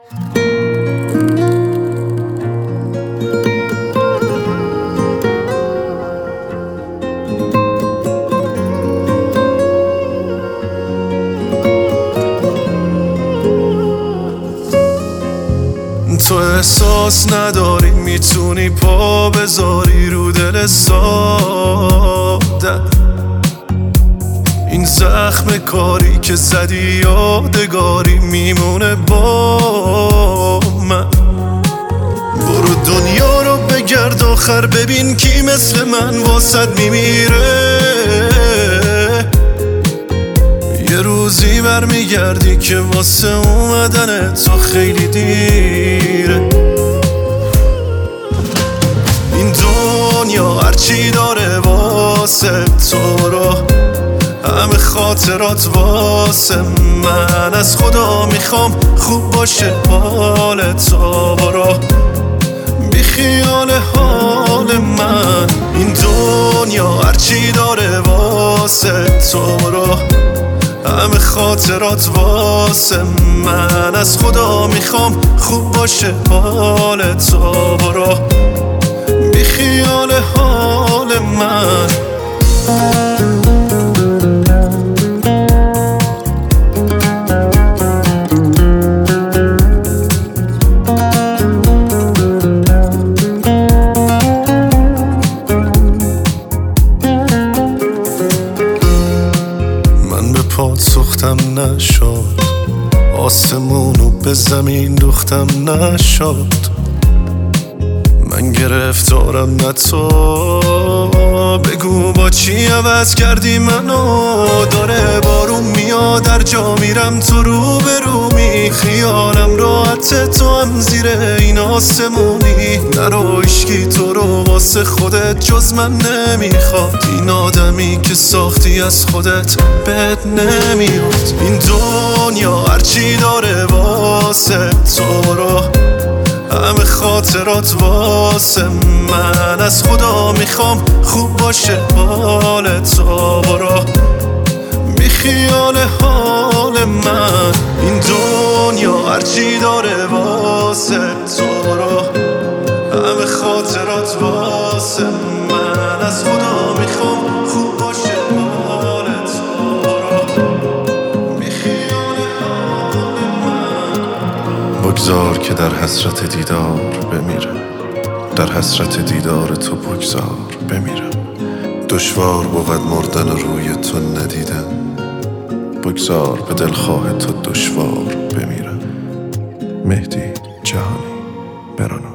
تو احساس نداری میتونی پا بذاری رو دل ساده، این زخم کاری که زدی یادگاری میمونه با من. برو دنیا رو بگرد آخر ببین کی مثل من واسد میمیره. یه روزی برمیگردی که واسه اومدن تو خیلی دیره. این دنیا هرچی داره واسه تو رو، همه خاطرات واسه من. از خدا میخوام خوب باشه حال تو، برو بی خیال حال من. این دنیا هرچی داره واسه تو رو، همه خاطرات واسه من. از خدا میخوام خوب باشه حال تو، برو بی خیال حال من. پات سوختم نشد، آسمونو به زمین دوختم نشد. من گرفتارم نه تو، بگو با چی عوض کردی منو. داره بارون میاد در جا میرم تو رو به رومی، خیالم راحت تو هم زیر این آسمونی. نرو عشقی تو رو واسه خودت جز من نمیخواد، این آدمی که ساختی از خودت بد نمیاد. این دنیا هرچی داره واسه تو رو، همه خاطرات واسه من. از خدا میخوام خوب باشه حال تو، برو بی خیال حال من. این دنیا هرچی داره واسه تو رو، همه خاطرات واسه من. از خدا میخوام خوب باشه حال تو، برو بی خیال حال من. بگذار که در حسرت دیدار بمیرم، در حسرت دیدار تو بگذار بمیرم. دشوار بود مردن روی تو ندیدم، بگذار به دلخواه تو دشوار بمیرم. مهدی جهانی، برانو.